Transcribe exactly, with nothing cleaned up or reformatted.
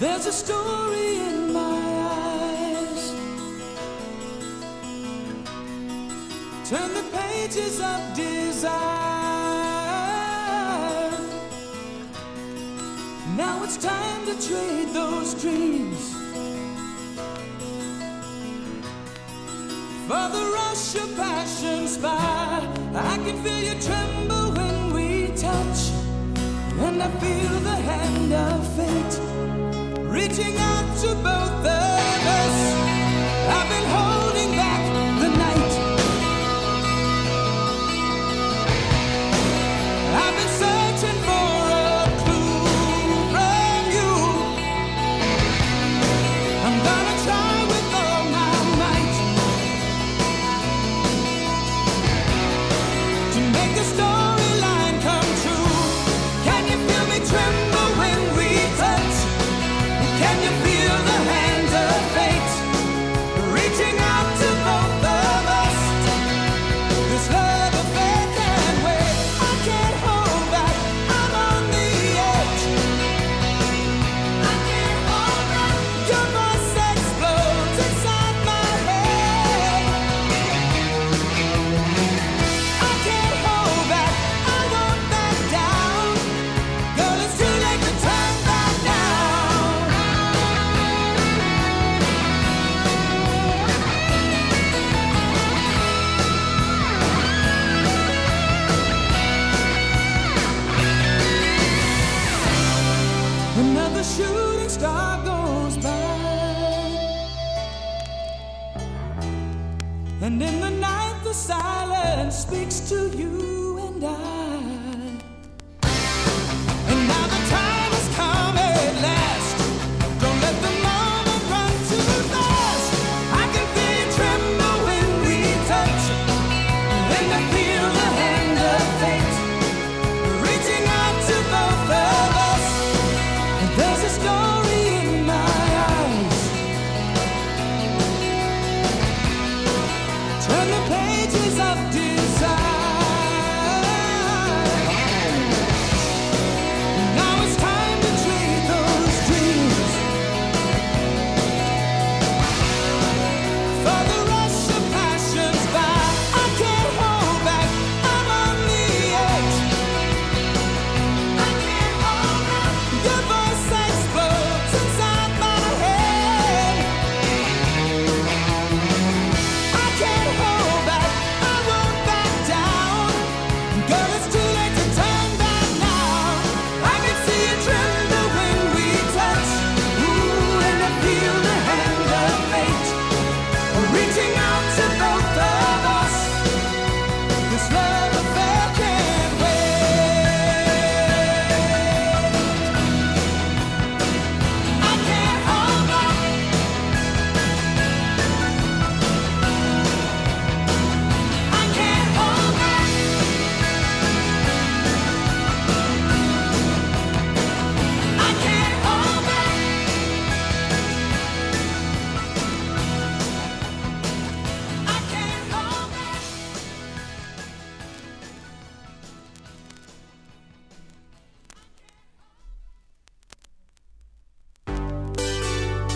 There's a story in my eyes. Turn the pages of desire. Now it's time to trade those dreams for the rush of passion's fire. I can feel you tremble when we touch, and I feel the hand of fate reaching out to both of us. I've been holding back the night. I've been searching for a clue from you. I'm gonna try with all my might to make the storyline come true. Can you feel me tremble when we touch? Can you feel the hands of fate reaching out to both of us? This love affair can't wait. I can't hold back. I'm on the edge. I can't hold back. Your voice explodes inside my head. I can't hold back. I won't back down. Girl, it's too late to turn back now. Another shooting star goes by, and in the night the silence speaks to you.